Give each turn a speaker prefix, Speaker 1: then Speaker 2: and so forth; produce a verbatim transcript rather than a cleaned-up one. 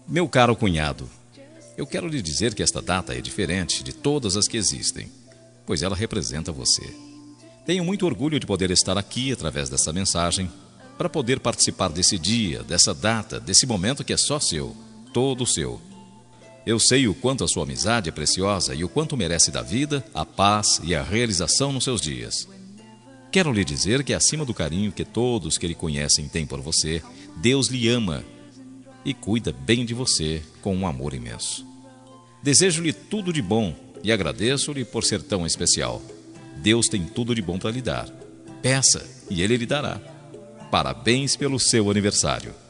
Speaker 1: Meu caro cunhado, eu quero lhe dizer que esta data é diferente de todas as que existem, pois ela representa você. Tenho muito orgulho de poder estar aqui através dessa mensagem, para poder participar desse dia, dessa data, desse momento que é só seu, todo seu. Eu sei o quanto a sua amizade é preciosa e o quanto merece da vida, a paz e a realização nos seus dias. Quero lhe dizer que acima do carinho que todos que lhe conhecem têm por você, Deus lhe ama e cuida bem de você com um amor imenso. Desejo-lhe tudo de bom e agradeço-lhe por ser tão especial. Deus tem tudo de bom para lhe dar. Peça e Ele lhe dará. Parabéns pelo seu aniversário.